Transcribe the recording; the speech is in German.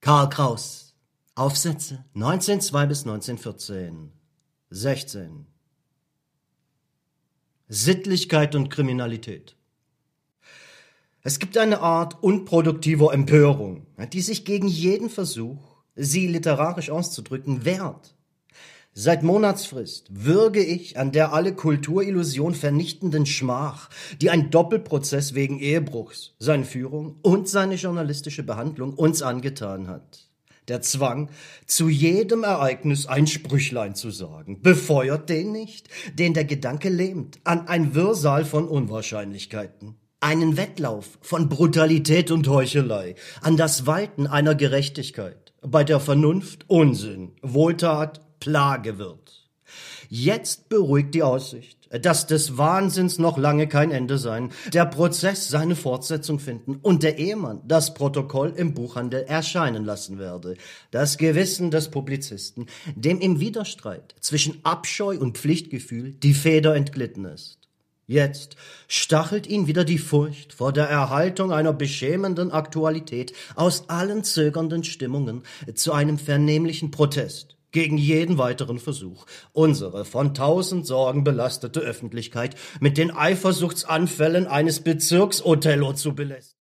Karl Kraus. Aufsätze 1902 bis 1914. 16. Sittlichkeit und Kriminalität. Es gibt eine Art unproduktiver Empörung, die sich gegen jeden Versuch, sie literarisch auszudrücken, wehrt. Seit Monatsfrist würge ich an der alle Kulturillusion vernichtenden Schmach, die ein Doppelprozess wegen Ehebruchs, seine Führung und seine journalistische Behandlung uns angetan hat. Der Zwang, zu jedem Ereignis ein Sprüchlein zu sagen, befeuert den nicht, den der Gedanke lähmt, an ein Wirrsal von Unwahrscheinlichkeiten. Einen Wettlauf von Brutalität und Heuchelei, an das Walten einer Gerechtigkeit, bei der Vernunft Unsinn, Wohltat Plage wird. Jetzt beruhigt die Aussicht, dass des Wahnsinns noch lange kein Ende sein, der Prozess seine Fortsetzung finden und der Ehemann das Protokoll im Buchhandel erscheinen lassen werde. Das Gewissen des Publizisten, dem im Widerstreit zwischen Abscheu und Pflichtgefühl die Feder entglitten ist. Jetzt stachelt ihn wieder die Furcht vor der Erhaltung einer beschämenden Aktualität aus allen zögernden Stimmungen zu einem vernehmlichen Protest gegen jeden weiteren Versuch, unsere von 1000 Sorgen belastete Öffentlichkeit mit den Eifersuchtsanfällen eines Bezirks-Othello zu belästigen.